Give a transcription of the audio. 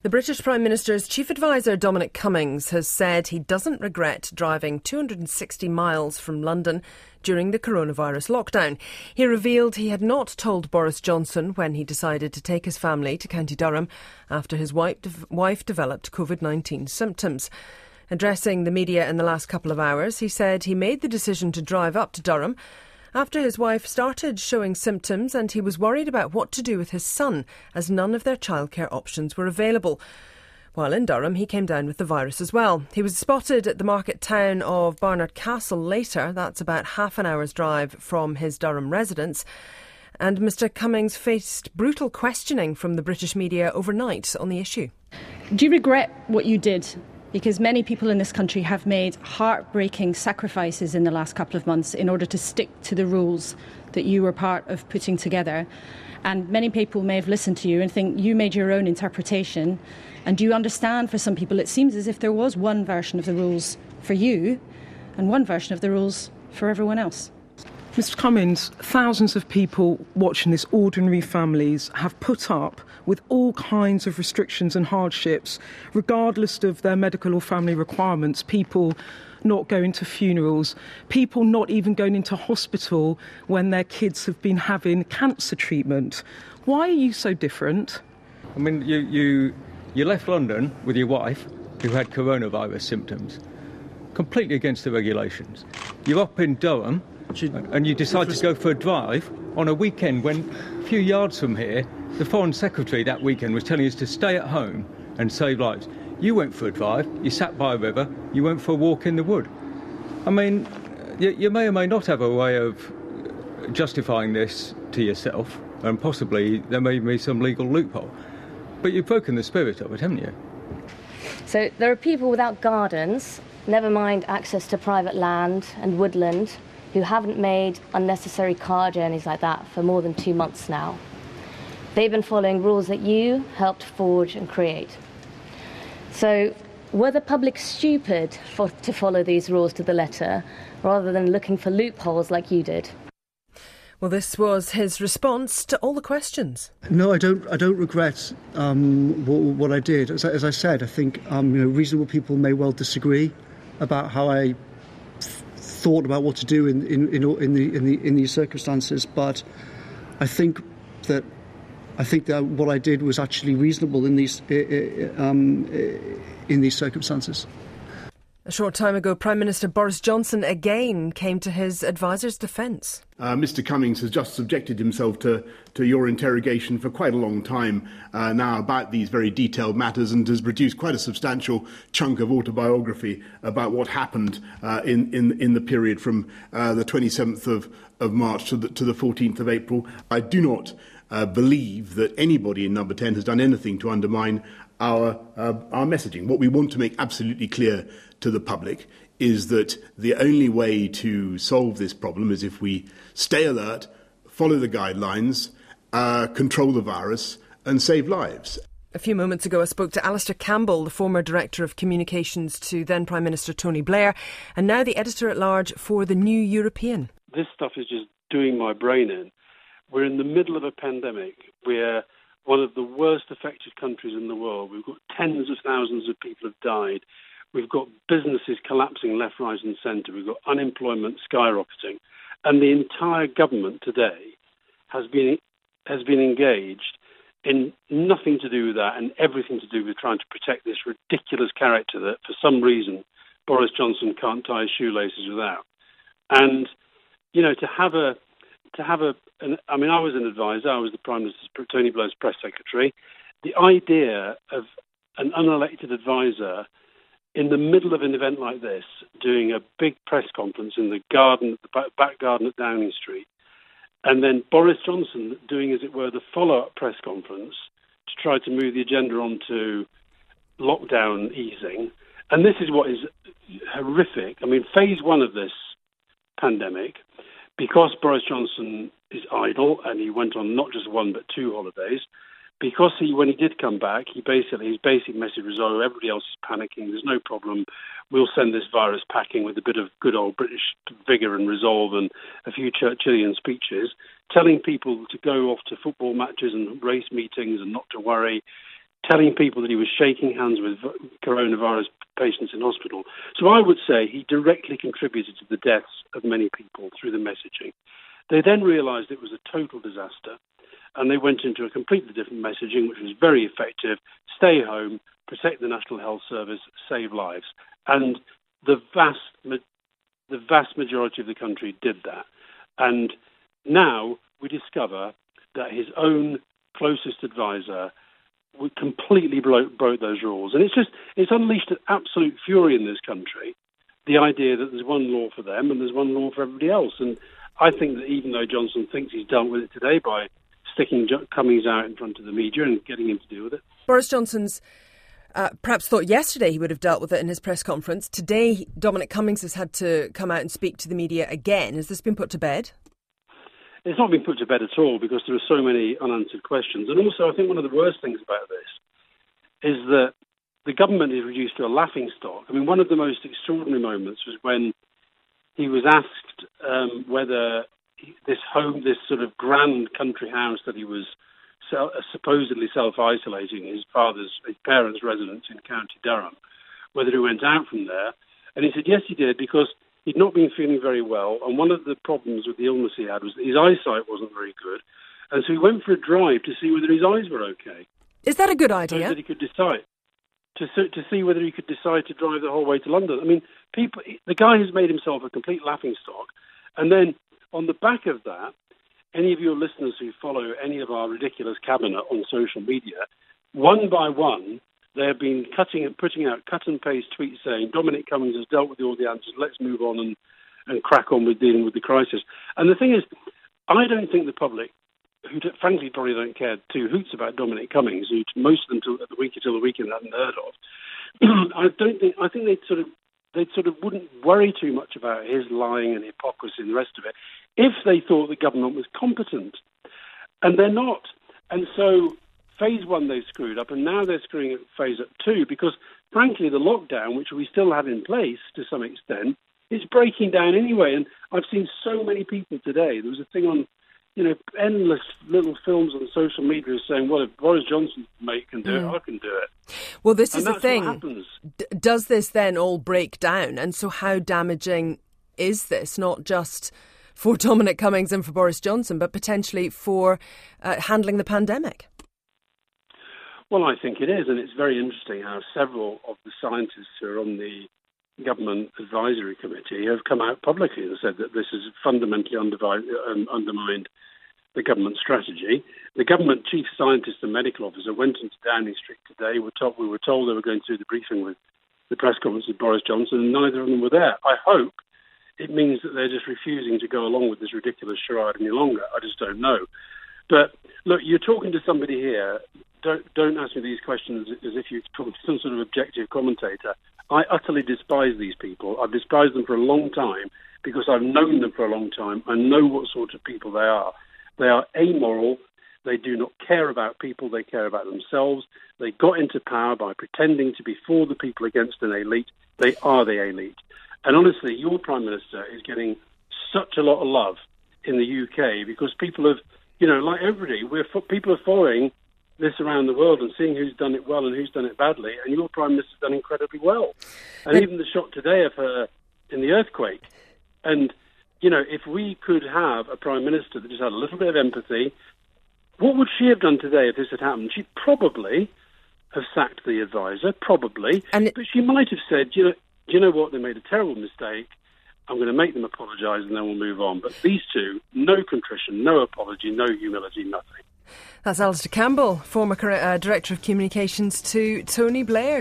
The British Prime Minister's chief advisor, Dominic Cummings, has said he doesn't regret driving 260 miles from London during the coronavirus lockdown. He revealed he had not told Boris Johnson when he decided to take his family to County Durham after his wife developed COVID-19 symptoms. Addressing the media in the last couple of hours, he said he made the decision to drive up to Durham after his wife started showing symptoms and he was worried about what to do with his son, as none of their childcare options were available. While in Durham, he came down with the virus as well. He was spotted at the market town of Barnard Castle later. That's about half an hour's drive from his Durham residence. And Mr Cummings faced brutal questioning from the British media overnight on the issue. Do you regret what you did? Because many people in this country have made heartbreaking sacrifices in the last couple of months in order to stick to the rules that you were part of putting together. And many people may have listened to you and think you made your own interpretation. And do you understand, for some people, it seems as if there was one version of the rules for you and one version of the rules for everyone else? Mr Cummings, thousands of people watching this, ordinary families, have put up with all kinds of restrictions and hardships, regardless of their medical or family requirements. People not going to funerals, people not even going into hospital when their kids have been having cancer treatment. Why are you so different? I mean, you left London with your wife, who had coronavirus symptoms, completely against the regulations. You're up in Durham, and you decide to go for a drive on a weekend when a few yards from here, the Foreign Secretary that weekend was telling us to stay at home and save lives. You went for a drive, you sat by a river, you went for a walk in the wood. I mean, you may or may not have a way of justifying this to yourself, and possibly there may be some legal loophole. But you've broken the spirit of it, haven't you? So there are people without gardens, never mind access to private land and woodland, who haven't made unnecessary car journeys like that for more than 2 months now. They've been following rules that you helped forge and create. So were the public stupid to follow these rules to the letter, rather than looking for loopholes like you did? Well, this was his response to all the questions. No, I don't regret what I did. As I said, I think reasonable people may well disagree about how I thought about what to do in these circumstances, but I think that what I did was actually reasonable in these circumstances. A short time ago, Prime Minister Boris Johnson again came to his advisor's defence. Mr Cummings has just subjected himself to your interrogation for quite a long time now about these very detailed matters, and has produced quite a substantial chunk of autobiography about what happened in the period from the 27th of March to the 14th of April. I do not believe that anybody in Number 10 has done anything to undermine our messaging. What we want to make absolutely clear to the public is that the only way to solve this problem is if we stay alert, follow the guidelines, control the virus and save lives. A few moments ago, I spoke to Alistair Campbell, the former Director of Communications to then Prime Minister Tony Blair, and now the Editor-at-Large for The New European. This stuff is just doing my brain in. We're in the middle of a pandemic. We're one of the worst affected countries in the world. We've got tens of thousands of people have died. We've got businesses collapsing left, right and centre. We've got unemployment skyrocketing. And the entire government today has been engaged in nothing to do with that and everything to do with trying to protect this ridiculous character that, for some reason, Boris Johnson can't tie his shoelaces without. And, you know, I was an advisor. I was the Prime Minister's, Tony Blair's press secretary. The idea of an unelected advisor in the middle of an event like this, doing a big press conference in the garden, the back garden at Downing Street, and then Boris Johnson doing, as it were, the follow-up press conference to try to move the agenda onto lockdown easing. And this is what is horrific. I mean, phase one of this pandemic, because Boris Johnson is idle and he went on not just one but two holidays, because when he did come back, his basic message was, oh, everybody else is panicking, there's no problem, we'll send this virus packing with a bit of good old British vigour and resolve and a few Churchillian speeches, telling people to go off to football matches and race meetings and not to worry, telling people that he was shaking hands with coronavirus patients in hospital. So I would say he directly contributed to the deaths of many people through the messaging. They then realised it was a total disaster, and they went into a completely different messaging, which was very effective: stay home, protect the National Health Service, save lives. And the vast majority of the country did that. And now we discover that his own closest advisor would completely broke those rules. And it's unleashed an absolute fury in this country, the idea that there's one law for them and there's one law for everybody else. And I think that even though Johnson thinks he's dealt with it today by sticking Cummings out in front of the media and getting him to deal with it. Boris Johnson's perhaps thought yesterday he would have dealt with it in his press conference. Today, Dominic Cummings has had to come out and speak to the media again. Has this been put to bed? It's not been put to bed at all, because there are so many unanswered questions. And also, I think one of the worst things about this is that the government is reduced to a laughingstock. I mean, one of the most extraordinary moments was when he was asked whether this sort of grand country house that he was supposedly self-isolating, his parents' residence in County Durham, whether he went out from there. And he said, yes, he did, because he'd not been feeling very well. And one of the problems with the illness he had was that his eyesight wasn't very good. And so he went for a drive to see whether his eyes were okay. Is that a good idea? So that he could decide. To see whether he could decide to drive the whole way to London. I mean, the guy has made himself a complete laughingstock. And then on the back of that, any of your listeners who follow any of our ridiculous cabinet on social media, one by one, they have been putting out cut and paste tweets saying Dominic Cummings has dealt with all the answers, let's move on and crack on with dealing with the crisis. And the thing is, I don't think the public, who frankly probably don't care two hoots about Dominic Cummings, who most of them till the weekend hadn't heard of, I think they sort of wouldn't worry too much about his lying and hypocrisy and the rest of it if they thought the government was competent. And they're not. And so phase one they screwed up, and now they're screwing up phase up 2, because frankly the lockdown, which we still have in place to some extent, is breaking down anyway. And I've seen so many people today. There was a thing on, endless little films on social media saying, well, if Boris Johnson's mate can do it, I can do it. Well, this is the thing. What happens. Does this then all break down? And so how damaging is this, not just for Dominic Cummings and for Boris Johnson, but potentially for handling the pandemic? Well, I think it is, and it's very interesting how several of the scientists who are on the government advisory committee have come out publicly and said that this has fundamentally undermined the government strategy. The government chief scientist and medical officer went into Downing Street today. We were told they were going through the briefing with the press conference with Boris Johnson, and neither of them were there. I hope it means that they're just refusing to go along with this ridiculous charade any longer. I just don't know. But look, you're talking to somebody here. Don't ask me these questions as if you're talking to some sort of objective commentator. I utterly despise these people. I've despised them for a long time because I've known them for a long time. I know what sort of people they are. They are amoral. They do not care about people. They care about themselves. They got into power by pretending to be for the people against an elite. They are the elite. And honestly, your Prime Minister is getting such a lot of love in the UK because people have, like everybody, people are following this around the world and seeing who's done it well and who's done it badly, and your Prime Minister's done incredibly well. And even the shot today of her in the earthquake. And, if we could have a Prime Minister that just had a little bit of empathy, what would she have done today if this had happened? She'd probably have sacked the advisor, probably, but she might have said, you know what, they made a terrible mistake, I'm going to make them apologise and then we'll move on. But these two, no contrition, no apology, no humility, nothing. That's Alistair Campbell, former Director of Communications to Tony Blair.